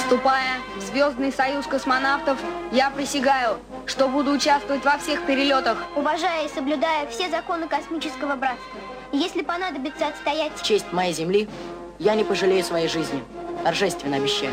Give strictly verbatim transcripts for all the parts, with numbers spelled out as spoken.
Вступая в Звездный союз космонавтов, я присягаю, что буду участвовать во всех перелетах, уважая и соблюдая все законы космического братства. И если понадобится отстоять честь моей земли, я не пожалею своей жизни. Торжественно обещаю.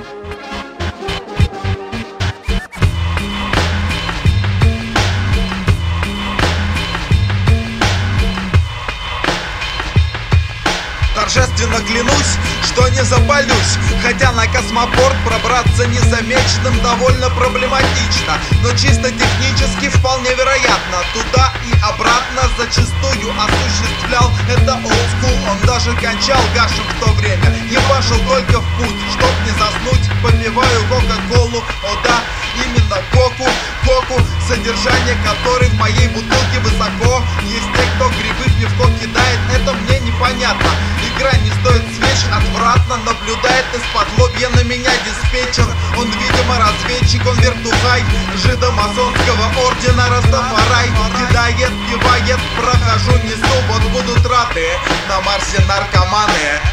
Торжественно клянусь, что не запалюсь, хотя на космопорт пробраться незамеченным довольно проблематично, но чисто технически вполне вероятно. Туда и обратно зачастую осуществлял это old school. Он даже кончал гашем в то время, не пошел только в путь, чтоб не заснуть, попиваю кока-колу. О да, именно коку, коку, содержание которой в моей бутылке высоко. Есть те, кто грибы в пивко кидает, это мне непонятно. Игра не стоит свеч, отвратно наблюдает из-под лобья на меня диспетчер. Он, видимо, разведчик, он вертухай жидомасонского ордена Растафарай. Кидает, кивает, прохожу, несу, вот будут рады на Марсе наркоманы.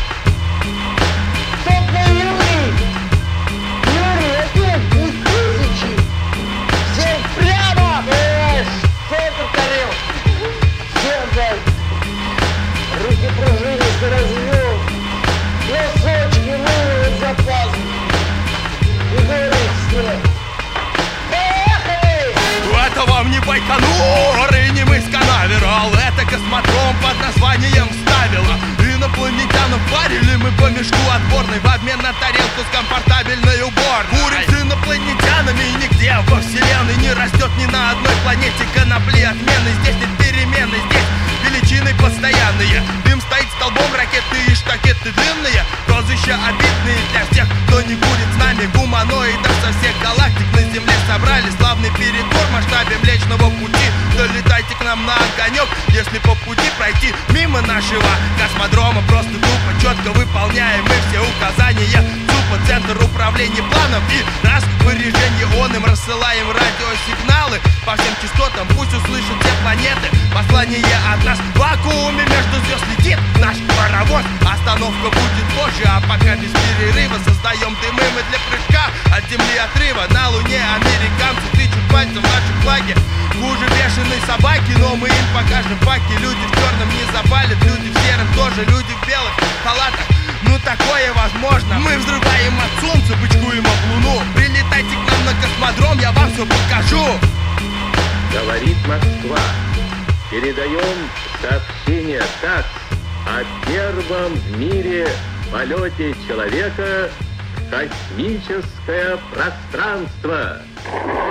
Руки пружинисто развел, носочки вывел за пазуху и говорит всем: поехали! Это вам не Байконур и не мыс Канаверал, это космодром под названием Ставила. Инопланетянам парили мы по мешку отборной в обмен на тарелку с комфортабельной уборной. Курим с инопланетянами, и нигде во вселенной не растет ни на одной планете конопли отмены. Здесь нет перемены, здесь величины постоянные. Дым стоит столбом, ракеты и штакеты дымные. Прозвища обидные для всех, кто не курит с нами. Гуманоидов со всех галактик на Земле собрали славный перекор в масштабе Млечного Пути. Долетайте к нам на огонек, если по пути пройти мимо нашего космодрома. Просто тупо, четко выполняем мы все указания ЦУПа, Центр управления планом. И раз в вырежении он им рассылаем радиосигналы по всем частотам, пусть услышат все планеты послание от нас. В вакууме между звезд летит наш паровоз. Остановка будет позже, а пока без перерыва создаем дымы мы для прыжка от Земли отрыва. На Луне американцы тычут пальцем в наши флаги хуже бешеной собаки, но мы им покажем факи. Люди в черном не запалят, люди в сером тоже, люди в белых халатах. Ну такое возможно. Мы взрываем от солнца, бычкуем об луну. Прилетайте к нам на космодром, я вам все покажу. Говорит Москва. Передаем сообщение ТАСС о первом в мире полете человека в космическое пространство.